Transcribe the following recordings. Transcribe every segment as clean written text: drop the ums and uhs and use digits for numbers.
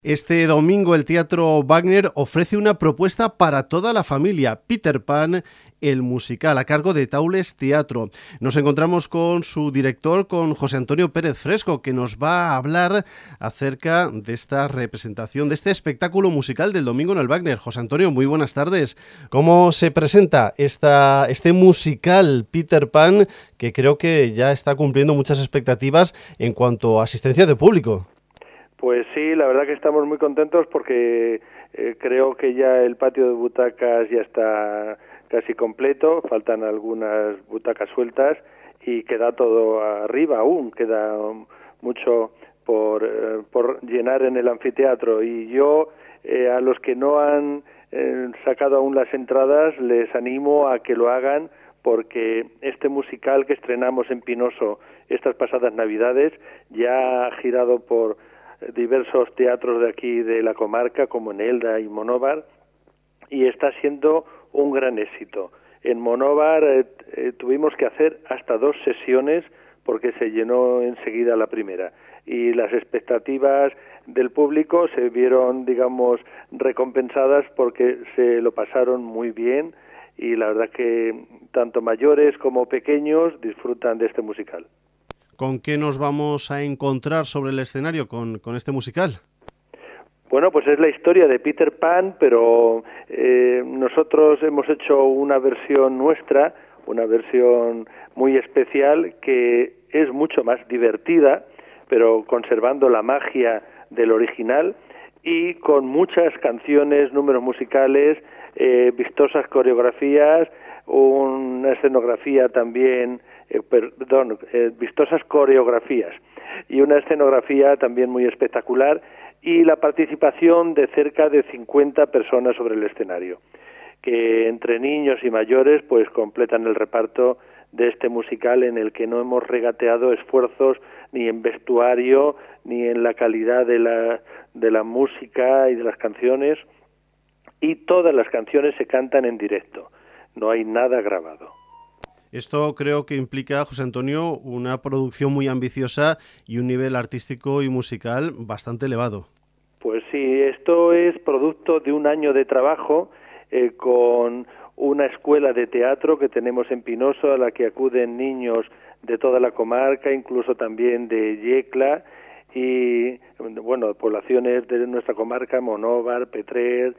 Este domingo el Teatro Wagner ofrece una propuesta para toda la familia, Peter Pan, el musical, a cargo de Taules Teatro. Nos encontramos con su director, con José Antonio Pérez Fresco, que nos va a hablar acerca de esta representación, de este espectáculo musical del domingo en el Wagner. José Antonio, muy buenas tardes. ¿Cómo se presenta este musical Peter Pan, que creo que ya está cumpliendo muchas expectativas en cuanto a asistencia de público? Pues sí, la verdad que estamos muy contentos porque creo que ya el patio de butacas ya está casi completo, faltan algunas butacas sueltas y queda todo arriba aún, queda mucho por llenar en el anfiteatro. Y yo a los que no han sacado aún las entradas les animo a que lo hagan, porque este musical que estrenamos en Pinoso estas pasadas Navidades ya ha girado por diversos teatros de aquí de la comarca, como en Elda y Monóvar, y está siendo un gran éxito. En Monóvar tuvimos que hacer hasta 2 sesiones porque se llenó enseguida la primera, y las expectativas del público se vieron, digamos, recompensadas porque se lo pasaron muy bien, y la verdad que tanto mayores como pequeños disfrutan de este musical. ¿Con qué nos vamos a encontrar sobre el escenario con este musical? Bueno, pues es la historia de Peter Pan, pero nosotros hemos hecho una versión nuestra, una versión muy especial que es mucho más divertida, pero conservando la magia del original y con muchas canciones, números musicales, vistosas coreografías, una escenografía también, vistosas coreografías y una escenografía también muy espectacular, y la participación de cerca de 50 personas sobre el escenario, que entre niños y mayores pues completan el reparto de este musical, en el que no hemos regateado esfuerzos ni en vestuario ni en la calidad de la música y de las canciones, y todas las canciones se cantan en directo, no hay nada grabado. Esto creo que implica, José Antonio, una producción muy ambiciosa y un nivel artístico y musical bastante elevado. Pues sí, esto es producto de un año de trabajo con una escuela de teatro que tenemos en Pinoso, a la que acuden niños de toda la comarca, incluso también de Yecla, y bueno, poblaciones de nuestra comarca, Monóvar, Petrer,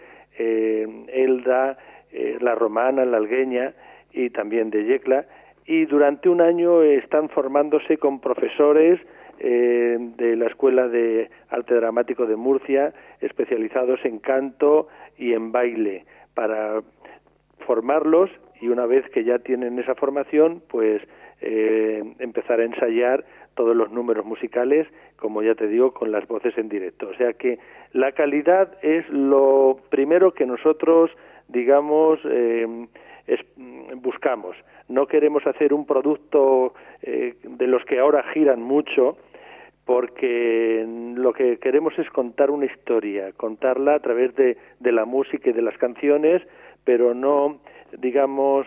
Elda, La Romana, La Algueña, y también de Yecla, y durante un año están formándose con profesores de la Escuela de Arte Dramático de Murcia, especializados en canto y en baile, para formarlos, y una vez que ya tienen esa formación, pues empezar a ensayar todos los números musicales, como ya te digo, con las voces en directo. O sea que la calidad es lo primero que nosotros, digamos, buscamos. No queremos hacer un producto de los que ahora giran mucho, porque lo que queremos es contar una historia, contarla a través de la música y de las canciones, pero no, digamos,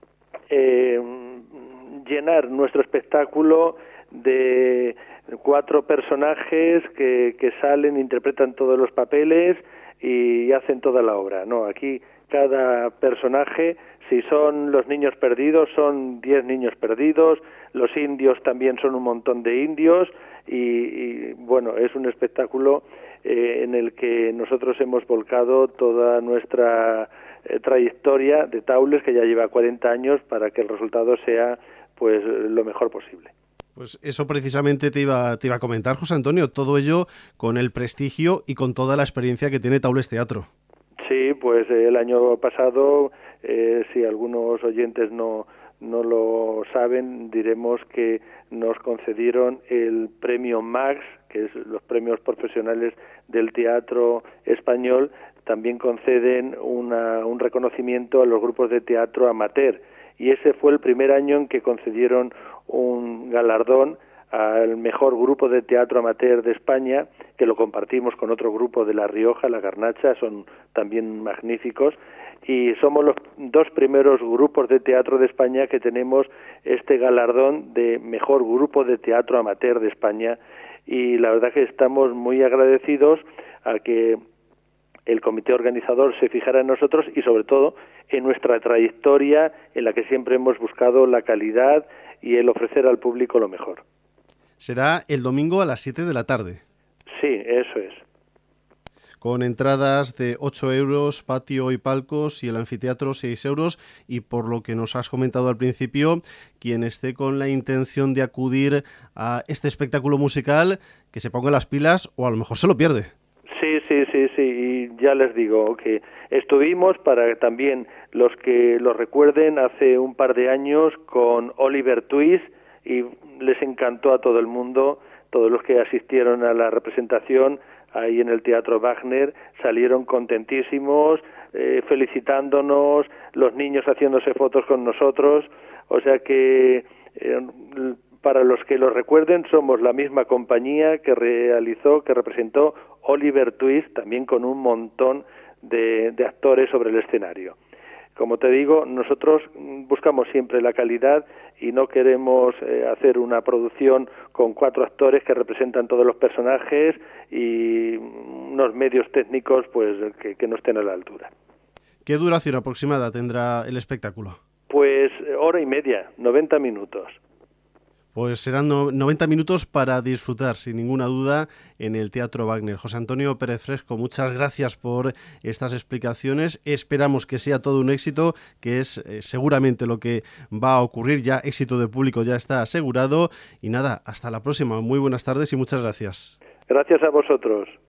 llenar nuestro espectáculo de 4 personajes que salen, interpretan todos los papeles y hacen toda la obra. No, aquí cada personaje, si son los niños perdidos, son 10 niños perdidos, los indios también son un montón de indios, y bueno, es un espectáculo en el que nosotros hemos volcado toda nuestra trayectoria de Taules, que ya lleva 40 años, para que el resultado sea pues lo mejor posible. Pues eso precisamente te iba a comentar, José Antonio, todo ello con el prestigio y con toda la experiencia que tiene Taules Teatro. Sí, pues el año pasado, si algunos oyentes no lo saben, diremos que nos concedieron el premio MAX, que es los premios profesionales del teatro español. También conceden un reconocimiento a los grupos de teatro amateur, y ese fue el primer año en que concedieron un galardón al mejor grupo de teatro amateur de España, que lo compartimos con otro grupo de La Rioja, La Garnacha, son también magníficos, y somos los 2 primeros grupos de teatro de España que tenemos este galardón de mejor grupo de teatro amateur de España, y la verdad que estamos muy agradecidos a que el comité organizador se fijara en nosotros y sobre todo en nuestra trayectoria en la que siempre hemos buscado la calidad y el ofrecer al público lo mejor. Será el domingo a las 7 de la tarde. Sí, eso es. Con entradas de 8 euros, patio y palcos, y el anfiteatro 6 euros. Y por lo que nos has comentado al principio, quien esté con la intención de acudir a este espectáculo musical, que se ponga las pilas o a lo mejor se lo pierde. Sí, y ya les digo que estuvimos, para también los que lo recuerden, hace un par de años con Oliver Twist y les encantó a todo el mundo. Todos los que asistieron a la representación ahí en el Teatro Wagner salieron contentísimos, felicitándonos, los niños haciéndose fotos con nosotros, o sea que para los que lo recuerden, somos la misma compañía que representó Oliver Twist, también con un montón de actores sobre el escenario. Como te digo, nosotros buscamos siempre la calidad y no queremos hacer una producción con 4 actores que representan todos los personajes y unos medios técnicos pues que no estén a la altura. ¿Qué duración aproximada tendrá el espectáculo? Pues hora y media, 90 minutos. Pues serán 90 minutos para disfrutar, sin ninguna duda, en el Teatro Wagner. José Antonio Pérez Fresco, muchas gracias por estas explicaciones. Esperamos que sea todo un éxito, que es seguramente lo que va a ocurrir. Ya éxito de público ya está asegurado. Y nada, hasta la próxima. Muy buenas tardes y muchas gracias. Gracias a vosotros.